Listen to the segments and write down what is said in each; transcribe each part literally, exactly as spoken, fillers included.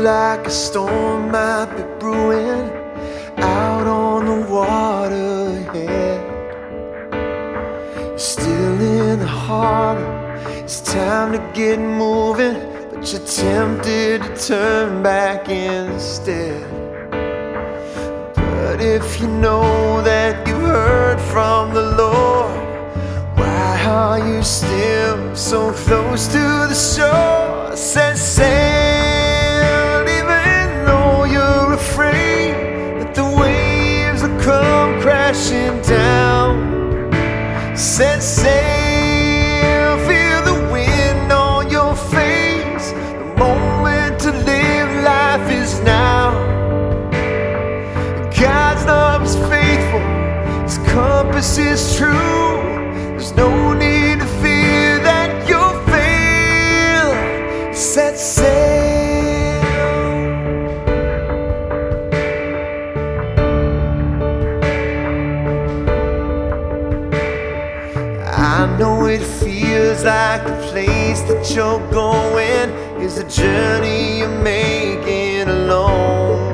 like a storm might be brewing out on the water ahead. You're still in the harbor, it's time to get moving, but you're tempted to turn back instead. But if you know that you heard from the Lord, why are you still so close to the shore? I said sail, even though you're afraid that the waves will come crashing down. I said sail, feel the wind on your face. The moment to live life is now. God's love is faithful, His compass is true. There's no need to fear that you'll fail. Set sail. I know it feels like the place that you're going is a journey you're making alone.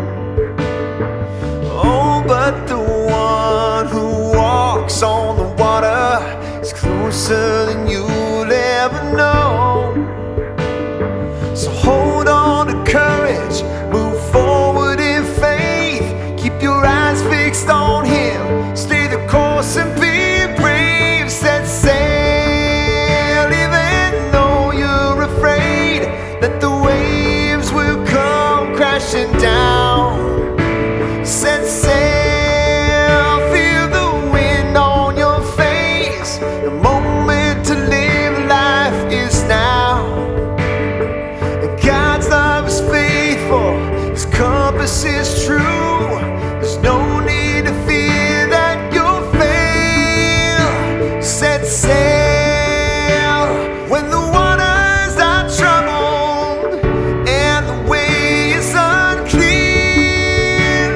Oh, but the one who walks on the water is closer than you'll ever know. So hold on to courage, move forward in faith. Keep your eyes fixed on Him, stay the course and be brave. Set sail, even though you're afraid that the waves will come crashing down. Set sail, feel the wind on your face. The moment to live life is now. And God's love is faithful, His compass is true. There's no need to fear that you'll fail. Set sail when the waters are troubled and the way is unclear.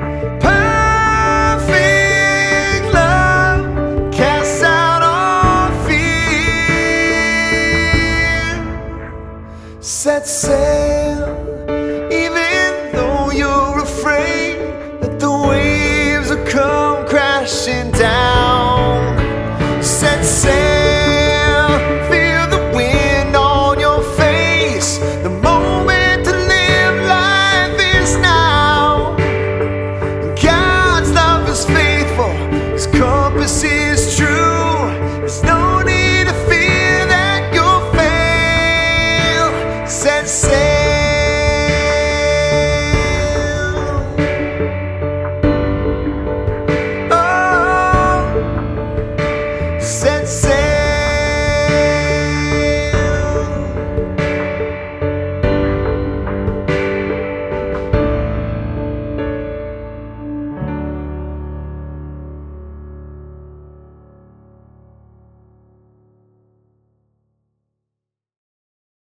Perfect love casts out all fear. Set sail, even though you're afraid that the waves will come crashing